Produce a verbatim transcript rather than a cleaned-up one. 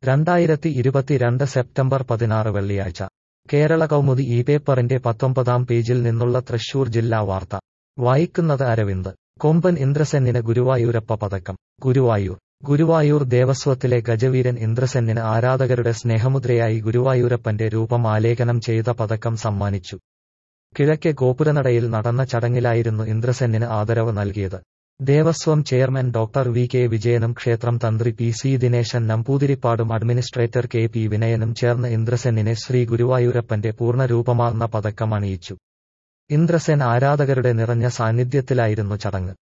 രണ്ടായിരത്തി ഇരുപത്തിരണ്ട് സെപ്റ്റംബർ പതിനാറ് വെള്ളിയാഴ്ച കേരള കൗമുദി ഈ പേപ്പറിന്റെ പത്തൊമ്പതാം പേജിൽ നിന്നുള്ള തൃശൂർ ജില്ലാ വാർത്ത വായിക്കുന്നത് അരവിന്ദ്. കൊമ്പൻ ഇന്ദ്രസെന്നിന് ഗുരുവായൂരപ്പ പതക്കം. ഗുരുവായൂർ ഗുരുവായൂർ ദേവസ്വത്തിലെ ഗജവീരൻ ഇന്ദ്രസെന്നിന് ആരാധകരുടെ സ്നേഹമുദ്രയായി ഗുരുവായൂരപ്പന്റെ രൂപം ആലേഖനം ചെയ്ത പതക്കം സമ്മാനിച്ചു. കിഴക്കേ ഗോപുരനടയിൽ നടന്ന ചടങ്ങിലായിരുന്നു ഇന്ദ്രസെന്നിന് ആദരവ് നൽകിയത്. Devaswom chairman doctor V K വിജയനും ക്ഷേത്രം തന്ത്രി പി സി ദിനേശൻ നമ്പൂതിരിപ്പാടും അഡ്മിനിസ്ട്രേറ്റർ കെ പി വിനയനും ചേർന്ന് ഇന്ദ്രസെന്നിനെ ശ്രീ ഗുരുവായൂരപ്പന്റെ പൂർണ്ണരൂപമാർന്ന പതക്കം അണിയിച്ചു. ഇന്ദ്രസെൻ ആരാധകരുടെ നിറഞ്ഞ സാന്നിധ്യത്തിലായിരുന്നു ചടങ്ങ്.